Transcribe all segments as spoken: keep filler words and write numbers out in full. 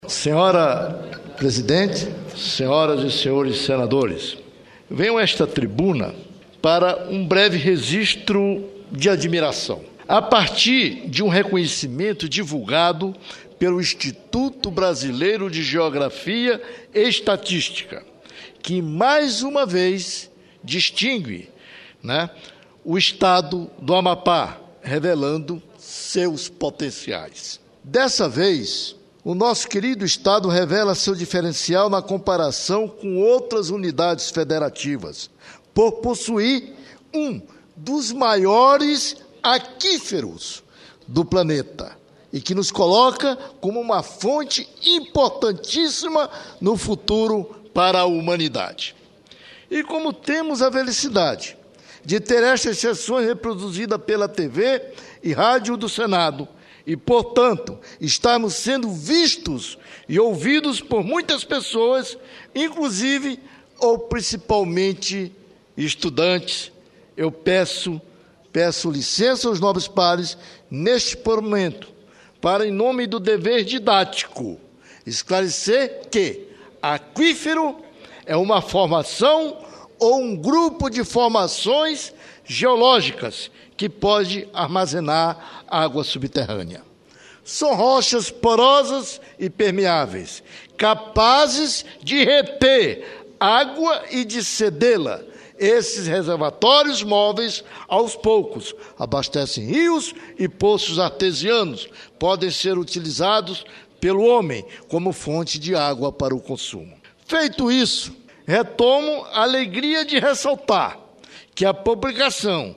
Senhora Presidente, senhoras e senhores senadores, venho a esta tribuna para um breve registro de admiração, a partir de um reconhecimento divulgado pelo Instituto Brasileiro de Geografia e Estatística, que mais uma vez distingue, né, o estado do Amapá, revelando seus potenciais. Dessa vez, o nosso querido estado revela seu diferencial na comparação com outras unidades federativas, por possuir um dos maiores aquíferos do planeta e que nos coloca como uma fonte importantíssima no futuro para a humanidade. E como temos a felicidade de ter estas sessões reproduzidas pela T V e rádio do Senado, e, portanto, estamos sendo vistos e ouvidos por muitas pessoas, inclusive ou principalmente estudantes, eu peço, peço licença aos nobres pares, neste momento, para, em nome do dever didático, esclarecer que aquífero é uma formação ou um grupo de formações geológicas que pode armazenar água subterrânea. São rochas porosas e permeáveis, capazes de reter água e de cedê-la. Esses reservatórios móveis, aos poucos, abastecem rios e poços artesianos, podem ser utilizados pelo homem como fonte de água para o consumo. Feito isso, retomo a alegria de ressaltar que a publicação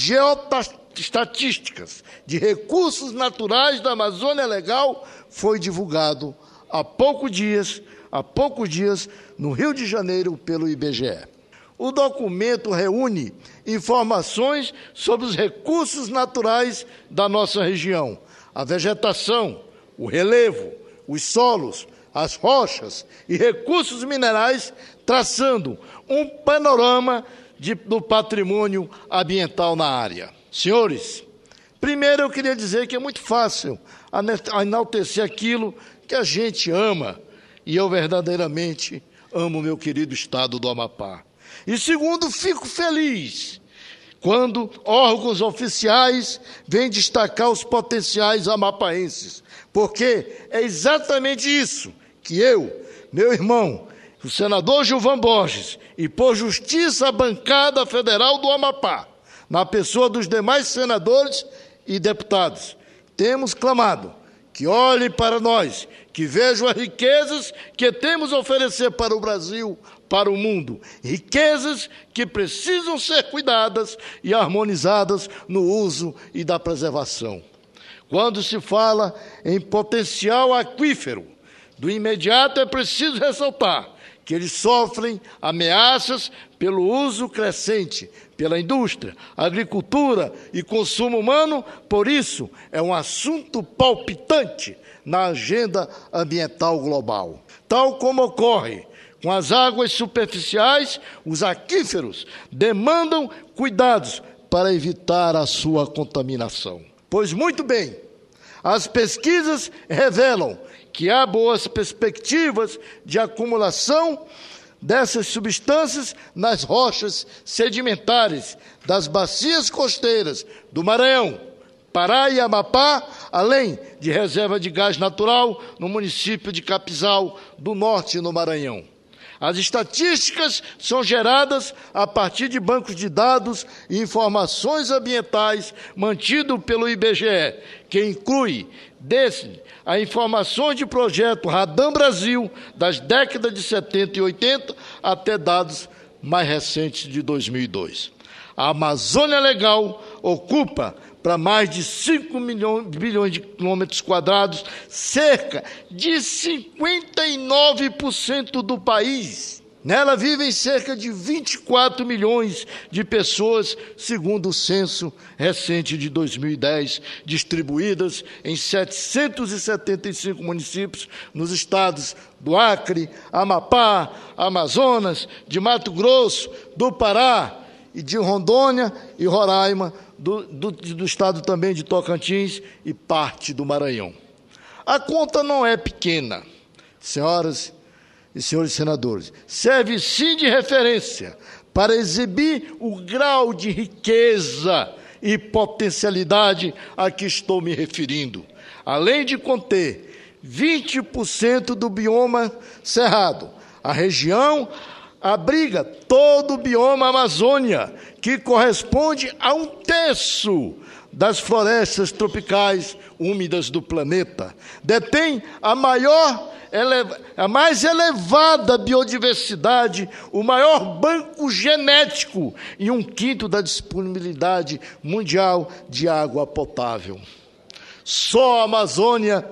Geoestatísticas de Recursos Naturais da Amazônia Legal foi divulgado há poucos dias, há poucos dias no Rio de Janeiro pelo I B G E. O documento reúne informações sobre os recursos naturais da nossa região, a vegetação, o relevo, os solos, as rochas e recursos minerais, traçando um panorama De, do patrimônio ambiental na área. Senhores, primeiro eu queria dizer que é muito fácil enaltecer aquilo que a gente ama, e eu verdadeiramente amo o meu querido estado do Amapá. E segundo, fico feliz quando órgãos oficiais vêm destacar os potenciais amapaenses, porque é exatamente isso que eu, meu irmão, o senador Gilvan Borges, e por justiça a bancada federal do Amapá, na pessoa dos demais senadores e deputados, temos clamado que olhem para nós, que vejam as riquezas que temos a oferecer para o Brasil, para o mundo, riquezas que precisam ser cuidadas e harmonizadas no uso e da preservação. Quando se fala em potencial aquífero, do imediato é preciso ressaltar que eles sofrem ameaças pelo uso crescente, pela indústria, agricultura e consumo humano, por isso é um assunto palpitante na agenda ambiental global. Tal como ocorre com as águas superficiais, os aquíferos demandam cuidados para evitar a sua contaminação. Pois muito bem, as pesquisas revelam que há boas perspectivas de acumulação dessas substâncias nas rochas sedimentares das bacias costeiras do Maranhão, Pará e Amapá, além de reserva de gás natural no município de Capizal, do norte, no Maranhão. As estatísticas são geradas a partir de bancos de dados e informações ambientais mantidos pelo I B G E, que inclui desse a informações de projeto Radam Brasil das décadas de setenta e oitenta até dados mais recentes de dois mil e dois. A Amazônia Legal ocupa para mais de cinco bilhões de quilômetros quadrados, cerca de cinquenta e nove por cento do país. Nela vivem cerca de vinte e quatro milhões de pessoas, segundo o censo recente de dois mil e dez, distribuídas em setecentos e setenta e cinco municípios nos estados do Acre, Amapá, Amazonas, de Mato Grosso, do Pará e de Rondônia e Roraima, do, do, do estado também de Tocantins e parte do Maranhão. A conta não é pequena. senhoras e senhores senadores, serve sim de referência para exibir o grau de riqueza e potencialidade a que estou me referindo. Além de conter vinte por cento do bioma cerrado, a região abriga todo o bioma Amazônia, que corresponde a um terço das florestas tropicais úmidas do planeta. Detém a maior, a mais elevada biodiversidade, o maior banco genético e um quinto da disponibilidade mundial de água potável. Só a Amazônia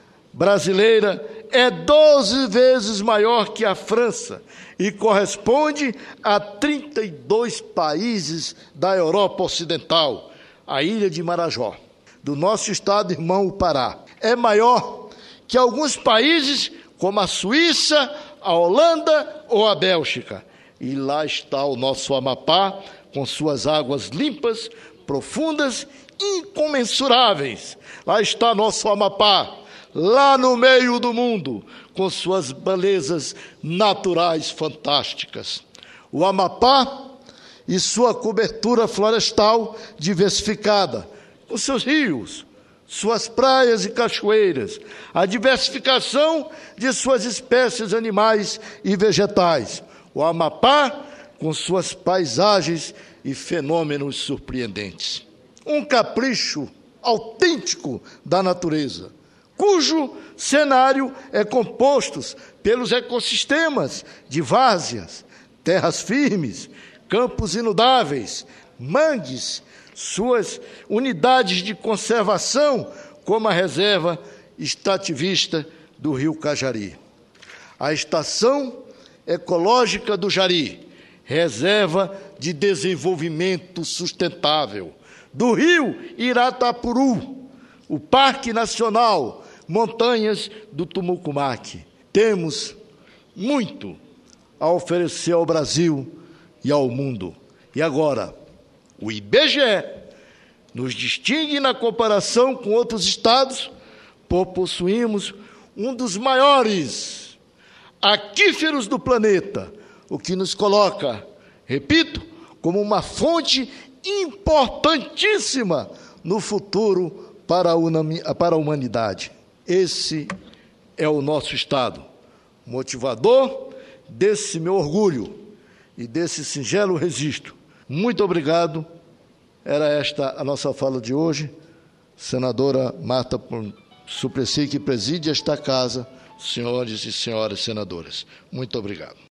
brasileira é doze vezes maior que a França e corresponde a trinta e dois países da Europa Ocidental. A ilha de Marajó, do nosso estado irmão, o Pará, é maior que alguns países como a Suíça, a Holanda ou a Bélgica. E lá está o nosso Amapá, com suas águas limpas, profundas, incomensuráveis. Lá está nosso Amapá, lá no meio do mundo, com suas belezas naturais fantásticas. O Amapá e sua cobertura florestal diversificada, com seus rios, suas praias e cachoeiras, a diversificação de suas espécies animais e vegetais. O Amapá, com suas paisagens e fenômenos surpreendentes. Um capricho autêntico da natureza, cujo cenário é composto pelos ecossistemas de várzeas, terras firmes, campos inudáveis, mangues, suas unidades de conservação, como a reserva extrativista do Rio Cajari. A Estação Ecológica do Jari, reserva de desenvolvimento sustentável, do Rio Iratapuru, o Parque Nacional Montanhas do Tumucumaque. Temos muito a oferecer ao Brasil e ao mundo. E agora, o I B G E nos distingue na comparação com outros estados por possuirmos um dos maiores aquíferos do planeta, o que nos coloca, repito, como uma fonte importantíssima no futuro para a, para a humanidade. Esse é o nosso estado, motivador desse meu orgulho e desse singelo registro. Muito obrigado. Era esta a nossa fala de hoje. Senadora Marta Suplicy, que preside esta casa, senhores e senhoras senadoras. Muito obrigado.